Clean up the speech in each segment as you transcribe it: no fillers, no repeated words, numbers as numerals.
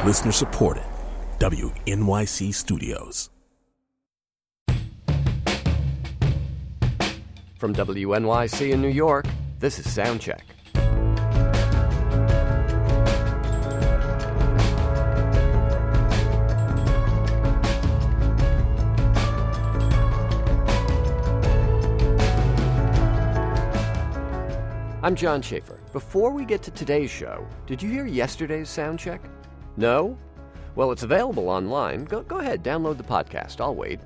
Listener supported. WNYC Studios. From WNYC in New York, this is Soundcheck. I'm John Schaefer. Before we get to today's show, did you hear yesterday's Soundcheck? No? Well, it's available online. Go ahead, download the podcast. I'll wait.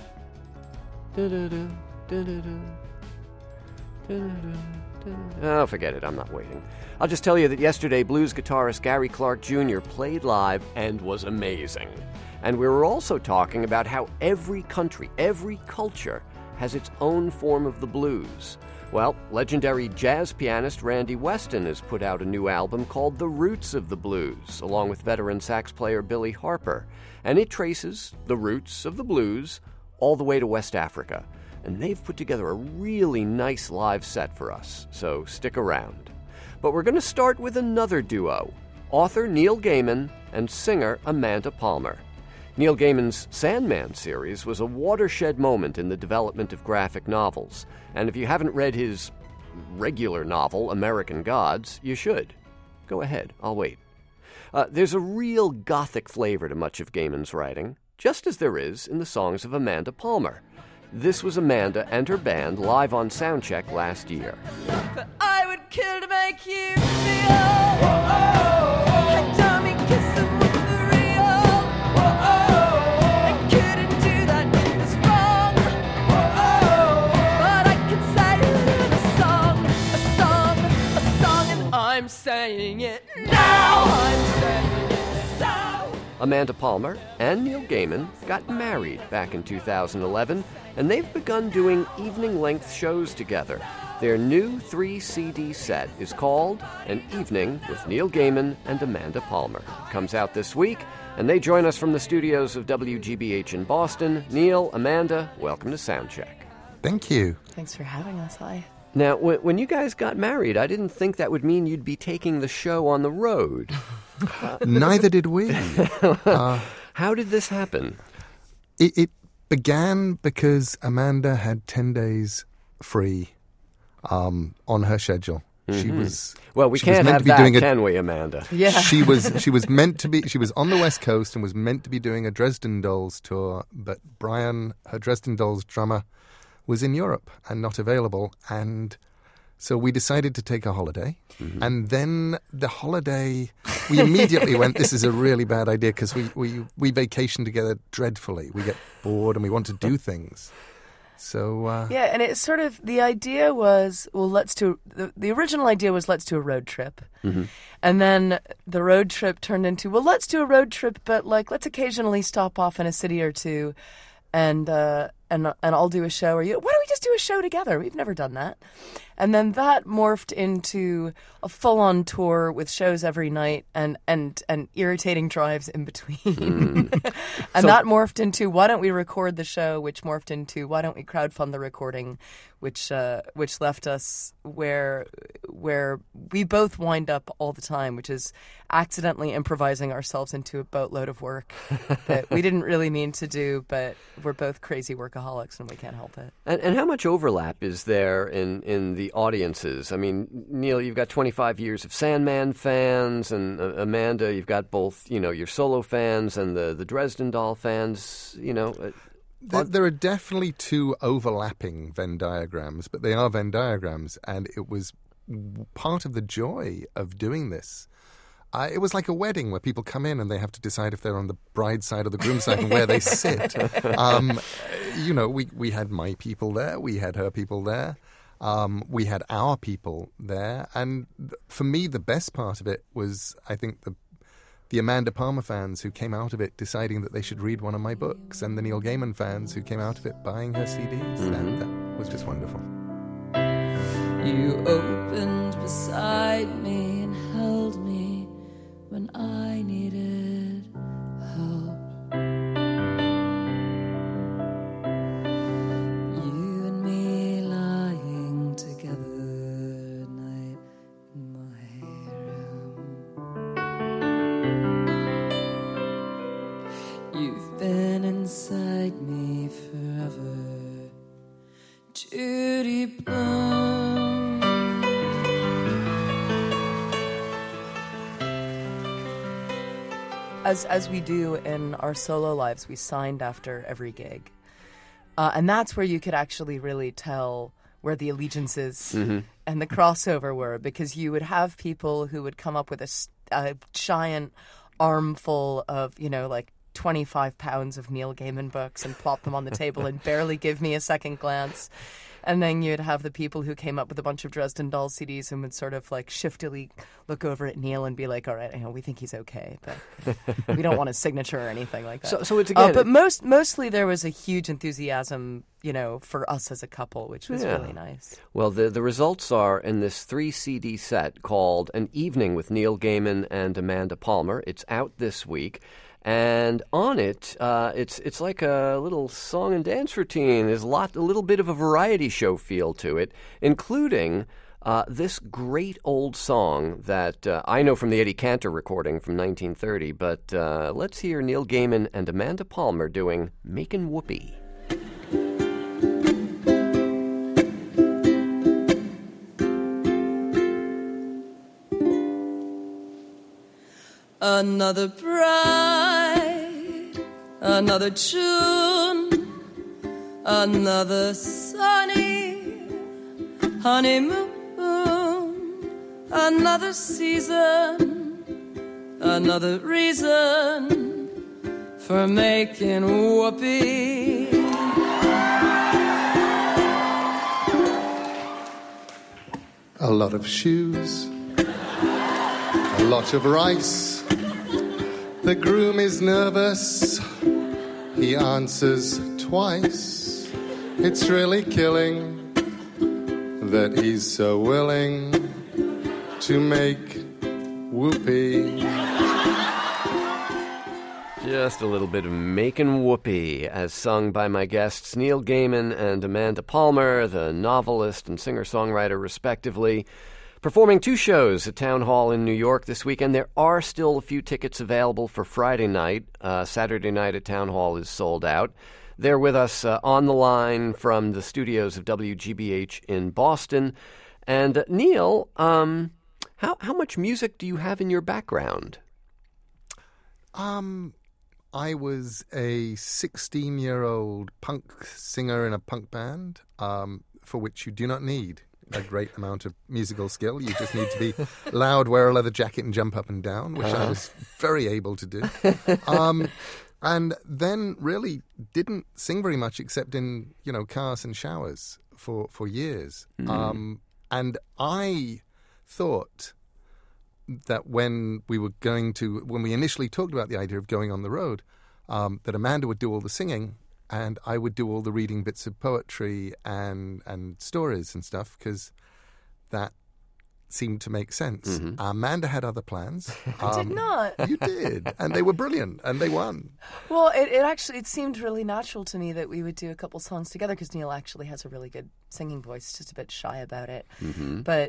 Oh, forget it. I'm not waiting. I'll just tell you that yesterday, blues guitarist Gary Clark Jr. played live and was amazing. And we were also talking about how every country, every culture has its own form of the blues. Well, legendary jazz pianist Randy Weston has put out a new album called The Roots of the Blues, along with veteran sax player Billy Harper. And it traces the roots of the blues all the way to West Africa. And they've put together a really nice live set for us, so stick around. But we're going to start with another duo, author Neil Gaiman and singer Amanda Palmer. Neil Gaiman's Sandman series was a watershed moment in the development of graphic novels, and if you haven't read his regular novel, American Gods, you should. Go ahead, I'll wait. There's a real gothic flavor to much of Gaiman's writing, just as there is in the songs of Amanda Palmer. This was Amanda and her band live on Soundcheck last year. But I would kill to make you feel. And dummy kissing with the real. I couldn't do that, it's wrong. But I can say it in a song, and I'm saying it now. I'm saying it so. Amanda Palmer and Neil Gaiman got married back in 2011, and they've begun doing evening-length shows together. Their new 3-CD set is called An Evening with Neil Gaiman and Amanda Palmer. It comes out this week, and they join us from the studios of WGBH in Boston. Neil, Amanda, welcome to Soundcheck. Thank you. Thanks for having us. Hi. Now, when you guys got married, I didn't think that would mean you'd be taking the show on the road. Neither did we. How did this happen? It began because Amanda had 10 days free on her schedule. Mm-hmm. She was well. We she was can't meant have to be that, doing can we, Amanda? Yeah. She was meant to be. She was on the West Coast and was meant to be doing a Dresden Dolls tour, but Brian, her Dresden Dolls drummer, was in Europe and not available, and so we decided to take a holiday. Mm-hmm. And then the holiday, we immediately went, this is a really bad idea, because we vacation together dreadfully. We get bored and we want to do things. So yeah, and it's sort of, the idea was, well, the original idea was let's do a road trip. Mm-hmm. And then the road trip turned into, well, let's do a road trip, but like let's occasionally stop off in a city or two and I'll do a show, or why don't we just do a show together? We've never done that. And then that morphed into a full-on tour with shows every night and irritating drives in between. And that morphed into, why don't we record the show, which morphed into, why don't we crowdfund the recording, which left us where we both wind up all the time, which is accidentally improvising ourselves into a boatload of work that we didn't really mean to do, but we're both crazy workaholics and we can't help it. And how much overlap is there in the audiences? I mean, Neil, you've got 25 years of Sandman fans, and Amanda, you've got both, your solo fans and the Dresden Doll fans, There are definitely two overlapping Venn diagrams, but they are Venn diagrams, and it was part of the joy of doing this. It was like a wedding where people come in and they have to decide if they're on the bride's side or the groom's side and where they sit. We had my people there, we had her people there, we had our people there, and for me the best part of it was, I think, the Amanda Palmer fans who came out of it deciding that they should read one of my books, and the Neil Gaiman fans who came out of it buying her CDs. Mm-hmm. That was just wonderful. You opened beside me and held me when I needed help. You and me lying together at night in my room. as we do in our solo lives, we signed after every gig. And that's where you could actually really tell where the allegiances and the crossover were, because you would have people who would come up with a giant armful of, 25 pounds of Neil Gaiman books and plop them on the table and barely give me a second glance. And then you'd have the people who came up with a bunch of Dresden Dolls CDs and would sort of like shiftily look over at Neil and be like, all right, we think he's okay, but we don't want his signature or anything like that. So it's again... but mostly there was a huge enthusiasm, for us as a couple, which was really nice. Well, the results are in this 3-CD set called An Evening with Neil Gaiman and Amanda Palmer. It's out this week. And on it, it's like a little song and dance routine. There's a little bit of a variety show feel to it, including this great old song that I know from the Eddie Cantor recording from 1930. But let's hear Neil Gaiman and Amanda Palmer doing "Makin' Whoopee." Another bride, another June, another sunny honeymoon, another season, another reason for making whoopee. A lot of shoes, a lot of rice. The groom is nervous, he answers twice. It's really killing that he's so willing to make whoopee. Just a little bit of "Makin' Whoopee" as sung by my guests Neil Gaiman and Amanda Palmer, the novelist and singer-songwriter respectively, performing 2 shows at Town Hall in New York this weekend. There are still a few tickets available for Friday night. Saturday night at Town Hall is sold out. They're with us on the line from the studios of WGBH in Boston. And Neil, how much music do you have in your background? I was a 16-year-old punk singer in a punk band, for which you do not need a great amount of musical skill. You just need to be loud, wear a leather jacket, and jump up and down, which I was very able to do. And then really didn't sing very much except in, cars and showers for years. And I thought that when we initially talked about the idea of going on the road, that Amanda would do all the singing and I would do all the reading bits of poetry and stories and stuff, because that seemed to make sense. Amanda had other plans. I did not. You did, and they were brilliant, and they won. Well, it seemed really natural to me that we would do a couple songs together, because Neil actually has a really good singing voice, just a bit shy about it. But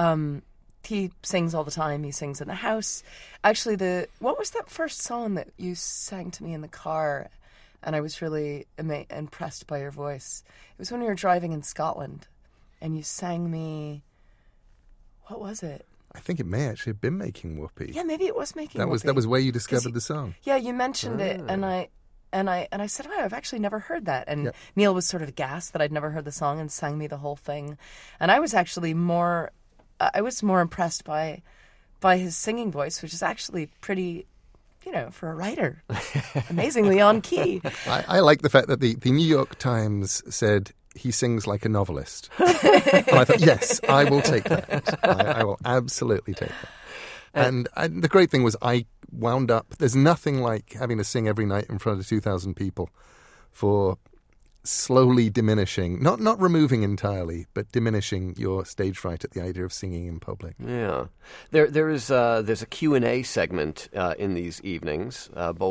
he sings all the time. He sings in the house. Actually, what was that first song that you sang to me in the car? And I was really impressed by your voice. It was when we were driving in Scotland, and you sang me... What was it? I think it may actually have been Making Whoopee. Yeah, maybe it was Making Whoopee. That was where you discovered the song. Yeah, you mentioned it, and I said, "Oh, I've actually never heard that." And Neil was sort of aghast that I'd never heard the song and sang me the whole thing. And I was actually more impressed by his singing voice, which is actually pretty, for a writer, amazingly on key. I like the fact that the New York Times said he sings like a novelist. And I thought, yes, I will take that. I will absolutely take that. And the great thing was I wound up, there's nothing like having to sing every night in front of 2,000 people for slowly diminishing, not removing entirely, but diminishing your stage fright at the idea of singing in public. Yeah. There's a Q&A segment in these evenings, both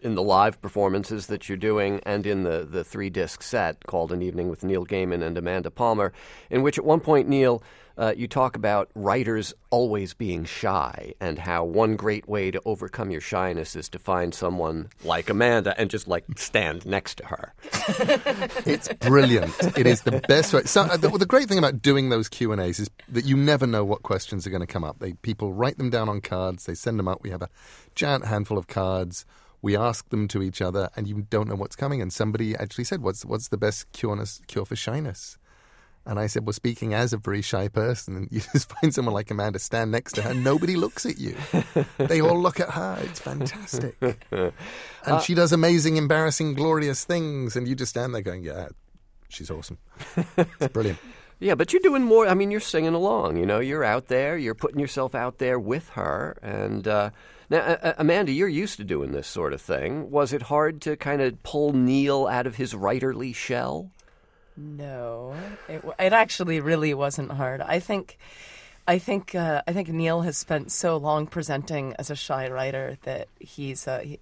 in the live performances that you're doing and in the 3-disc set called An Evening with Neil Gaiman and Amanda Palmer, in which at one point, Neil, you talk about writers always being shy and how one great way to overcome your shyness is to find someone like Amanda and just, like, stand next to her. It's brilliant. It is the best way. So, the great thing about doing those Q&As is that you never know what questions are going to come up. People write them down on cards. They send them up. We have a giant handful of cards. We ask them to each other, and you don't know what's coming. And somebody actually said, what's the best cure for shyness? And I said, well, speaking as a very shy person, and you just find someone like Amanda, stand next to her, nobody looks at you. They all look at her. It's fantastic. And she does amazing, embarrassing, glorious things, and you just stand there going, yeah, she's awesome. It's brilliant. Yeah, but you're doing more. I mean, you're singing along, You're out there. You're putting yourself out there with her. And now, Amanda, you're used to doing this sort of thing. Was it hard to kind of pull Neil out of his writerly shell? No, it actually really wasn't hard. I think Neil has spent so long presenting as a shy writer that he's I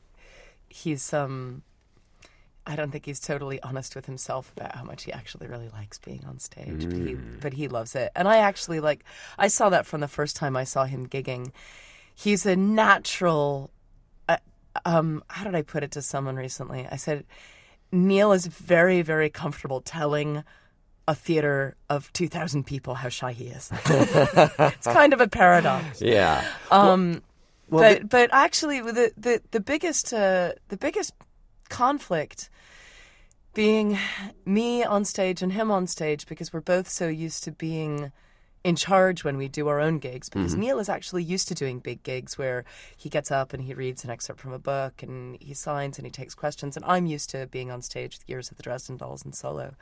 don't think he's totally honest with himself about how much he actually really likes being on stage, but he loves it. And I saw that from the first time I saw him gigging. He's a natural. How did I put it to someone recently? I said, Neil is very, very comfortable telling a theater of 2,000 people how shy he is. It's kind of a paradox. Yeah. But actually, the biggest conflict being me on stage and him on stage, because we're both so used to being in charge when we do our own gigs, because Neil is actually used to doing big gigs where he gets up and he reads an excerpt from a book and he signs and he takes questions, and I'm used to being on stage with Years of the Dresden Dolls and solo.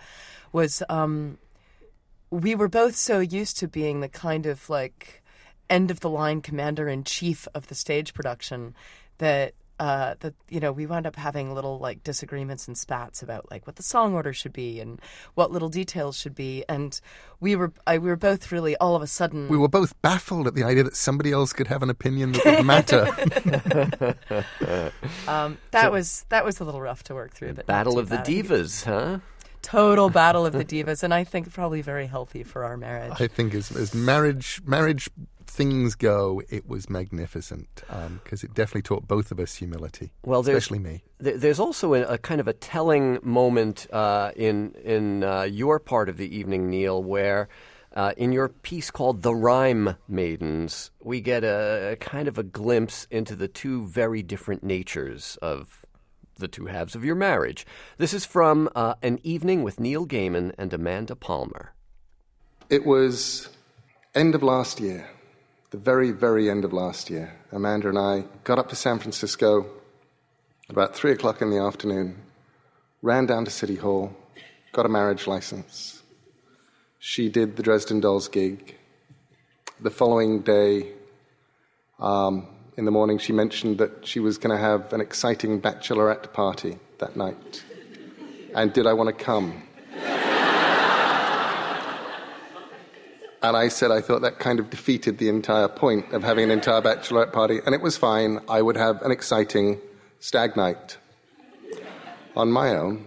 We were both so used to being the kind of like end of the line commander-in-chief of the stage production that we wound up having little like disagreements and spats about like what the song order should be and what little details should be, and we were both really all of a sudden we were both baffled at the idea that somebody else could have an opinion that would matter. That was a little rough to work through. But Battle of the Divas, huh? Total battle of the divas, and I think probably very healthy for our marriage. I think as marriage things go, it was magnificent, because it definitely taught both of us humility, especially me. There's also a kind of a telling moment in your part of the evening, Neil, where in your piece called The Rhyme Maidens, we get a kind of a glimpse into the two very different natures of the two halves of your marriage. This is from An Evening with Neil Gaiman and Amanda Palmer. It was end of last year, the very, very end of last year. Amanda and I got up to San Francisco about 3 o'clock in the afternoon, ran down to City Hall, got a marriage license. She did the Dresden Dolls gig. The following day, in the morning, she mentioned that she was going to have an exciting bachelorette party that night. And did I want to come? And I said I thought that kind of defeated the entire point of having an entire bachelorette party, and it was fine. I would have an exciting stag night on my own.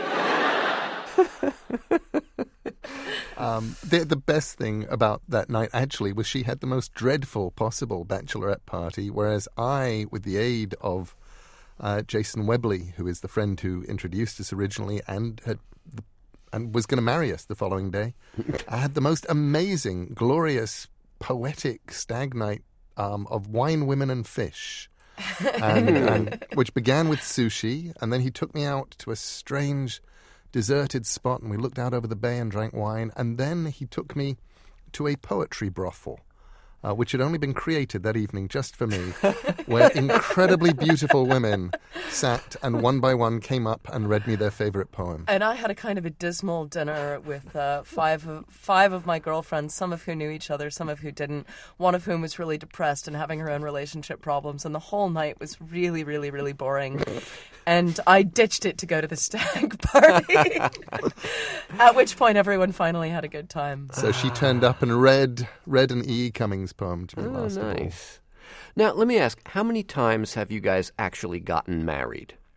The best thing about that night, actually, was she had the most dreadful possible bachelorette party, whereas I, with the aid of Jason Webley, who is the friend who introduced us originally and was going to marry us the following day, I had the most amazing, glorious, poetic stag night of wine, women, and fish, and which began with sushi, and then he took me out to a strange deserted spot, and we looked out over the bay and drank wine, and then he took me to a poetry brothel, which had only been created that evening just for me, where incredibly beautiful women sat and one by one came up and read me their favorite poem. And I had a kind of a dismal dinner with five of my girlfriends, some of who knew each other, some of who didn't, one of whom was really depressed and having her own relationship problems, and the whole night was really, really, really boring. And I ditched it to go to the stag party, at which point everyone finally had a good time. So she turned up and read an E. Cummings poem to me last night. Nice. Now, let me ask, how many times have you guys actually gotten married?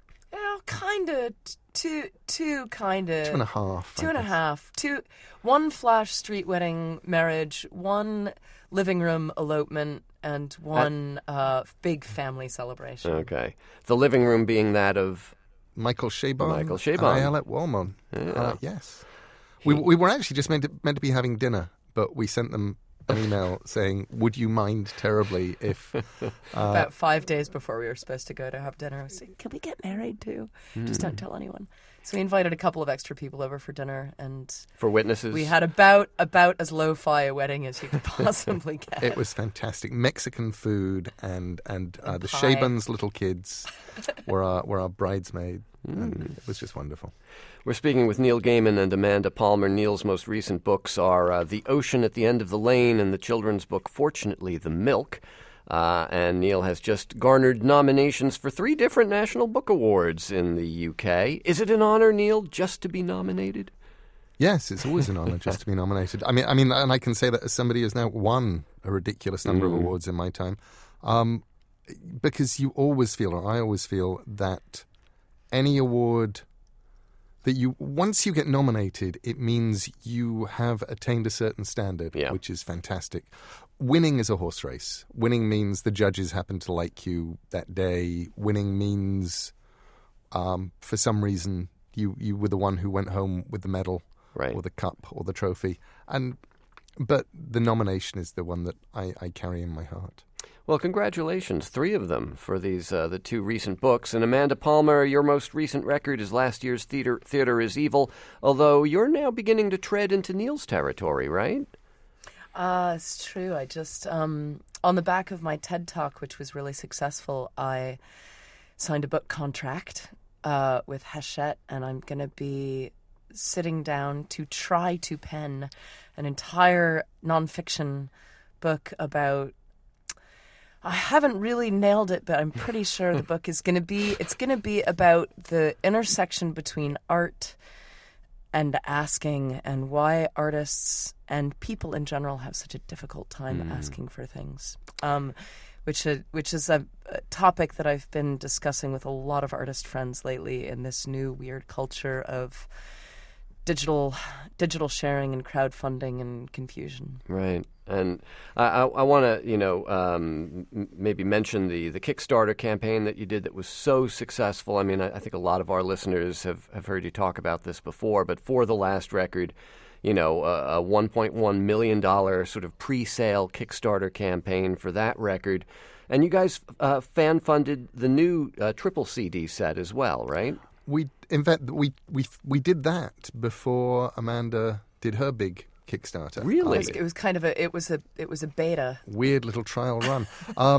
kind of two kind of 2.5. Two and a half. One flash street wedding marriage, one living room elopement, and one big family celebration. Okay. The living room being that of... Michael Chabon. Michael Chabon. Ayelet Walmon. Yeah. Yes. We were actually just meant to be having dinner, but we sent them an email saying, would you mind terribly if... About 5 days before we were supposed to go to have dinner, I was saying, can we get married too? Just don't tell anyone. So we invited a couple of extra people over for dinner, and For witnesses? we had about as lo-fi a wedding as you could possibly get. It was fantastic. Mexican food and the pie. Chabon's little kids were our bridesmaids. And it was just wonderful. We're speaking with Neil Gaiman and Amanda Palmer. Neil's most recent books are The Ocean at the End of the Lane and the children's book Fortunately the Milk. And Neil has just garnered nominations for 3 different National Book Awards in the UK. Is it an honor, Neil, just to be nominated? Yes, it's always an honour just to be nominated. I mean, and I can say that as somebody who's now won a ridiculous number of awards in my time, because you always feel, or I always feel, that any award that once you get nominated, it means you have attained a certain standard, which is fantastic. Winning is a horse race. Winning means the judges happen to like you that day. Winning means, for some reason, you were the one who went home with the medal, right, or the cup, or the trophy. But the nomination is the one that I carry in my heart. Well, congratulations, 3 of them for these the 2 recent books. And Amanda Palmer, your most recent record is last year's Theater is Evil, although you're now beginning to tread into Neil's territory, right? It's true. I just, on the back of my TED Talk, which was really successful, I signed a book contract with Hachette, and I'm going to be sitting down to try to pen an entire nonfiction book about... I haven't really nailed it, but I'm pretty sure the book is going to be... It's going to be about the intersection between art and asking, and why artists and people in general have such a difficult time asking for things, which is a topic that I've been discussing with a lot of artist friends lately in this new weird culture of digital sharing and crowdfunding and confusion. Right. And I want to, maybe mention the Kickstarter campaign that you did that was so successful. I mean, I think a lot of our listeners have heard you talk about this before, but for the last record, a $1.1 million sort of pre-sale Kickstarter campaign for that record. And you guys fan-funded the new triple CD set as well, right? In fact, we did that before Amanda did her big Kickstarter. Really? It was kind of it was a beta. Weird little trial run.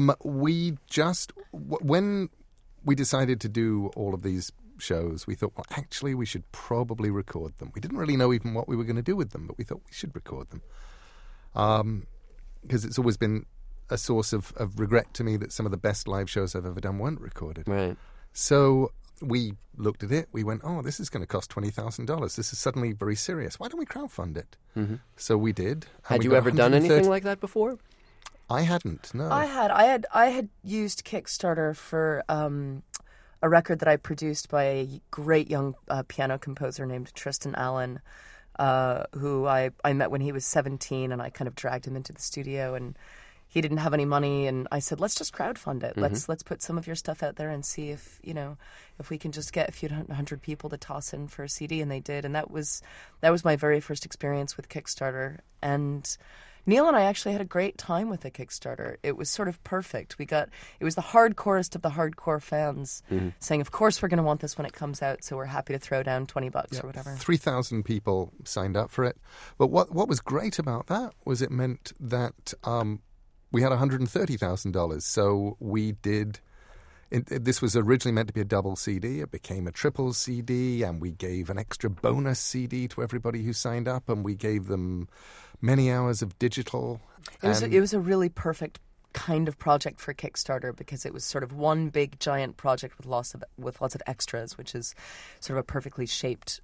When we decided to do all of these shows, we thought, well, actually, we should probably record them. We didn't really know even what we were going to do with them, but we thought we should record them. Because it's always been a source of regret to me that some of the best live shows I've ever done weren't recorded. Right. So we looked at it. We went, oh, this is going to cost $20,000. This is suddenly very serious. Why don't we crowdfund it? Mm-hmm. So we did. Had you ever done anything like that before? I hadn't, no. I had used Kickstarter for a record that I produced by a great young piano composer named Tristan Allen, who I met when he was 17, and I kind of dragged him into the studio, and he didn't have any money, and I said, let's just crowdfund it. Mm-hmm. Let's put some of your stuff out there and see if we can just get a few hundred people to toss in for a CD, and they did, and that was my very first experience with Kickstarter. And Neil and I actually had a great time with the Kickstarter. It was sort of perfect. It was the hardcorest of the hardcore fans saying, of course we're going to want this when it comes out, so we're happy to throw down $20 or whatever. 3,000 people signed up for it. But what was great about that was it meant that we had $130,000. So we did... This was originally meant to be a double CD. It became a triple CD, and we gave an extra bonus CD to everybody who signed up, and we gave them many hours of digital. It was a really perfect kind of project for Kickstarter, because it was sort of one big giant project with lots of extras, which is sort of a perfectly shaped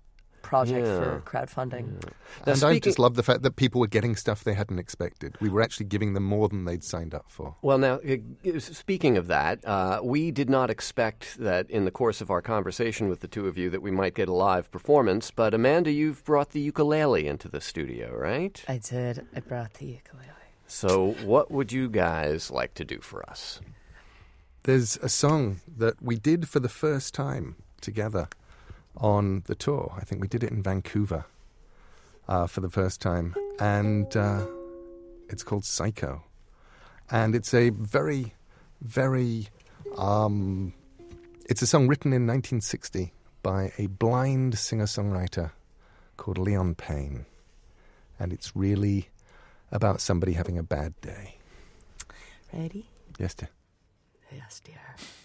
project for crowdfunding. Now, And I just love the fact that people were getting stuff they hadn't expected. We were actually giving them more than they'd signed up for. Well, now, speaking of that, we did not expect that in the course of our conversation with the two of you that we might get a live performance, but Amanda, you've brought the ukulele into the studio, right? I did. I brought the ukulele. So what would you guys like to do for us? There's a song that we did for the first time together on the tour. I think we did it in Vancouver for the first time. And it's called Psycho. And it's a very, very... it's a song written in 1960 by a blind singer-songwriter called Leon Payne. And it's really about somebody having a bad day. Ready? Yes, dear. Yes, dear.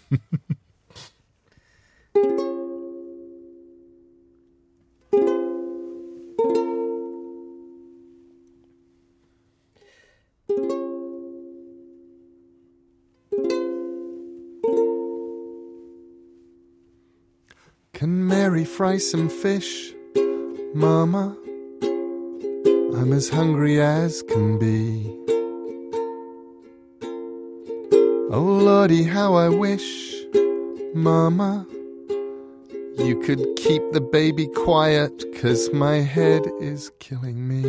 Can Mary fry some fish, Mama? I'm as hungry as can be. Oh, Lordy, how I wish, Mama, you could keep the baby quiet, 'cause my head is killing me.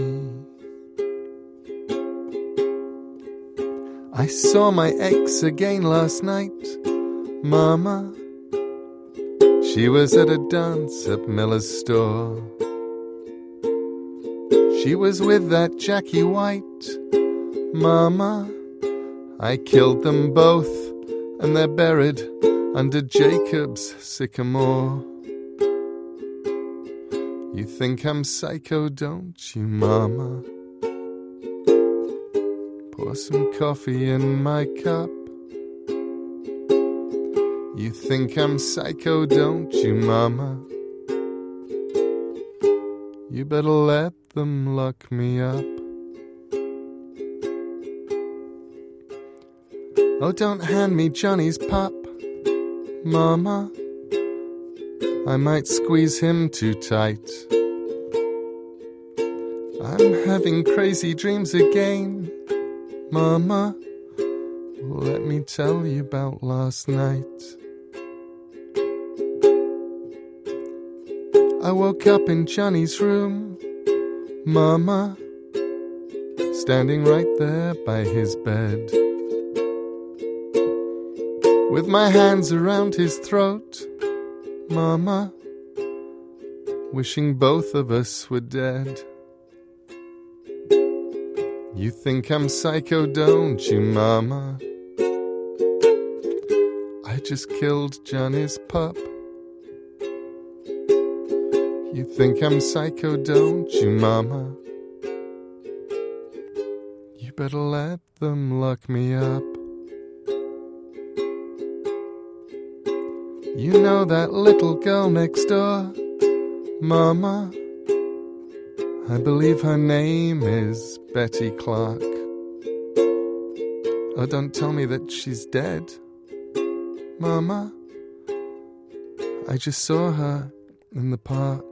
I saw my ex again last night, Mama. She was at a dance at Miller's store. She was with that Jackie White, Mama. I killed them both, and they're buried under Jacob's sycamore. You think I'm psycho, don't you, Mama? Pour some coffee in my cup. You think I'm psycho, don't you, Mama? You better let them lock me up. Oh, don't hand me Johnny's pup, Mama. I might squeeze him too tight. I'm having crazy dreams again, Mama. Let me tell you about last night. I woke up in Johnny's room, Mama, standing right there by his bed, with my hands around his throat, Mama, wishing both of us were dead. You think I'm psycho, don't you, Mama? I just killed Johnny's pup. You think I'm psycho, don't you, Mama? You better let them lock me up. You know that little girl next door, Mama? I believe her name is Betty Clark. Oh, don't tell me that she's dead, Mama. I just saw her in the park.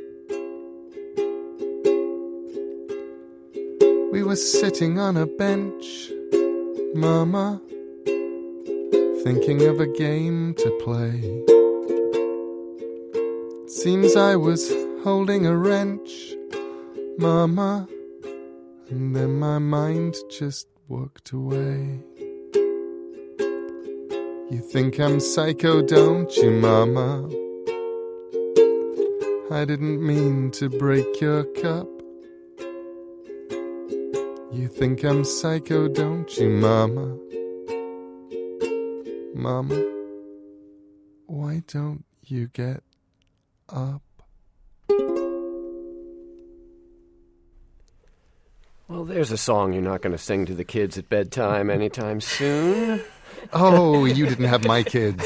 We were sitting on a bench, Mama, thinking of a game to play. Seems I was holding a wrench, Mama, and then my mind just walked away. You think I'm psycho, don't you, Mama? I didn't mean to break your cup. You think I'm psycho, don't you, Mama? Mama, why don't you get up? Well, there's a song you're not going to sing to the kids at bedtime anytime soon. Oh, you didn't have my kids.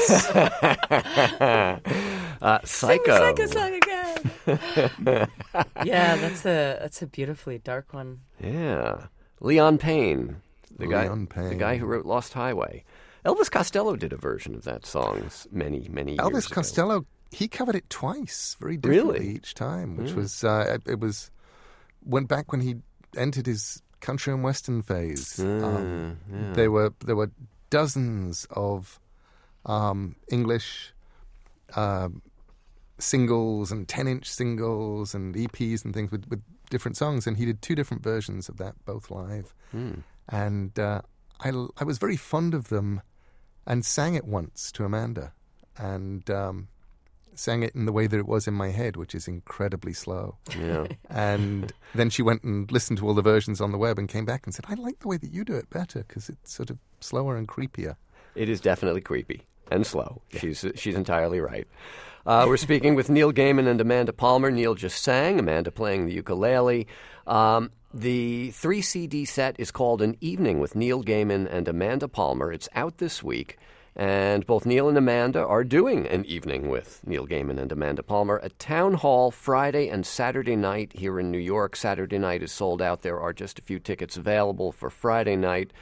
Psycho. Sing the Psycho song again. Yeah, that's a beautifully dark one. Yeah. Leon Payne. Leon Payne. The guy who wrote Lost Highway. Elvis Costello did a version of that song many years ago. Elvis Costello he covered it twice, very differently Really? each time, which was went back when he entered his country and western phase. There were dozens of English singles and 10-inch singles and EPs and things with different songs, and he did 2 different versions of that, both live. And I was very fond of them and sang it once to Amanda, and sang it in the way that it was in my head, which is incredibly slow. Yeah. And then she went and listened to all the versions on the web and came back and said, I like the way that you do it better because it's sort of slower and creepier. It is definitely creepy and slow. Yeah. She's entirely right. We're speaking with Neil Gaiman and Amanda Palmer. Neil just sang, Amanda playing the ukulele. The 3-CD set is called An Evening with Neil Gaiman and Amanda Palmer. It's out this week. And both Neil and Amanda are doing an evening with Neil Gaiman and Amanda Palmer at Town Hall Friday and Saturday night here in New York. Saturday night is sold out. There are just a few tickets available for Friday night.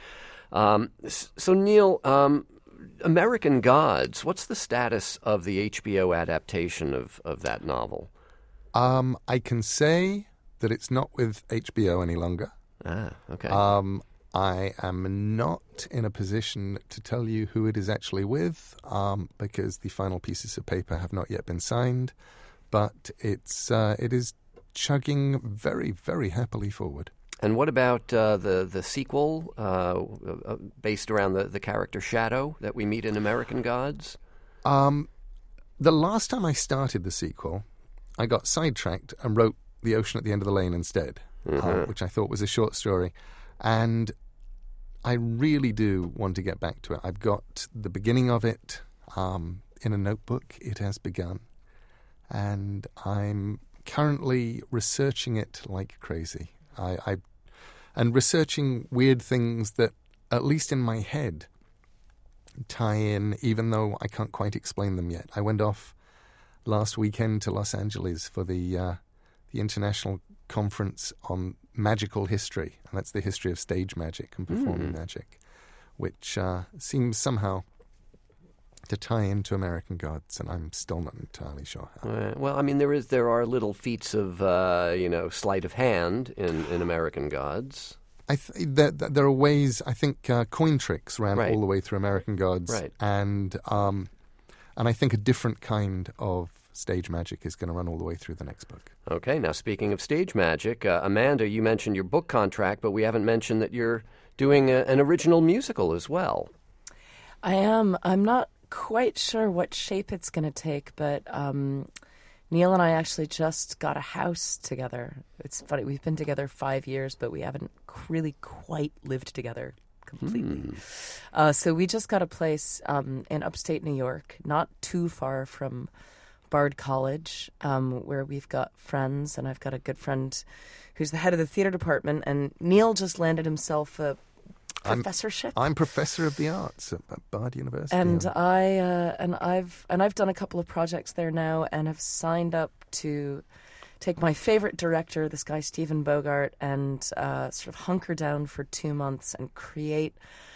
So, Neil, American Gods, what's the status of the HBO adaptation of that novel? I can say that it's not with HBO any longer. Ah, okay. I am not in a position to tell you who it is actually with because the final pieces of paper have not yet been signed, but it is chugging very, very happily forward. And what about the sequel based around the character Shadow that we meet in American Gods? The last time I started the sequel, I got sidetracked and wrote The Ocean at the End of the Lane instead, which I thought was a short story. And I really do want to get back to it. I've got the beginning of it in a notebook. It has begun. And I'm currently researching it like crazy. And researching weird things that, at least in my head, tie in, even though I can't quite explain them yet. I went off last weekend to Los Angeles for the International Conference on Magical History, and that's the history of stage magic and performing magic, which seems somehow to tie into American Gods, and I'm still not entirely sure how. Well, I mean, there are little feats of sleight of hand in American Gods. There are ways. I think coin tricks ran Right. all the way through American Gods, Right. and I think a different kind of stage magic is going to run all the way through the next book. Okay, now speaking of stage magic, Amanda, you mentioned your book contract, but we haven't mentioned that you're doing an original musical as well. I am. I'm not quite sure what shape it's going to take, but Neil and I actually just got a house together. It's funny, we've been together 5 years, but we haven't really quite lived together completely. So we just got a place in upstate New York, not too far from Bard College, where we've got friends, and I've got a good friend who's the head of the theater department, and Neil just landed himself a professorship. I'm professor of the arts at Bard University. And I've done a couple of projects there now, and have signed up to take my favorite director, this guy Stephen Bogart, and sort of hunker down for 2 months and create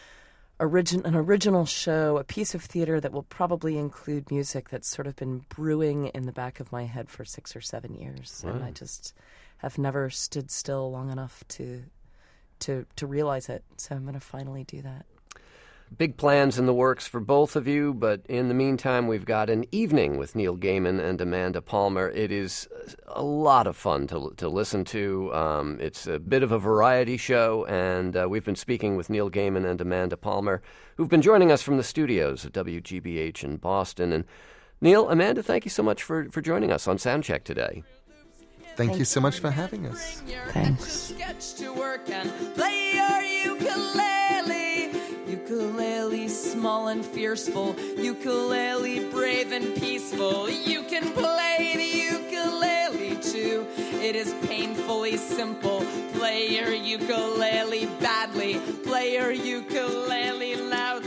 an original show, a piece of theater that will probably include music that's sort of been brewing in the back of my head for 6 or 7 years, and I just have never stood still long enough to realize it. So I'm going to finally do that. Big plans in the works for both of you, but in the meantime, we've got An Evening with Neil Gaiman and Amanda Palmer. It is a lot of fun to listen to. It's a bit of a variety show, and we've been speaking with Neil Gaiman and Amanda Palmer, who've been joining us from the studios at WGBH in Boston. And Neil, Amanda, thank you so much for joining us on Soundcheck today. Thank you so much for having us. Thanks. Sketch to work and play your ukulele. Ukulele small and fearful, ukulele brave and peaceful. You can play the ukulele too. It is painfully simple. Play your ukulele badly. Play your ukulele loudly.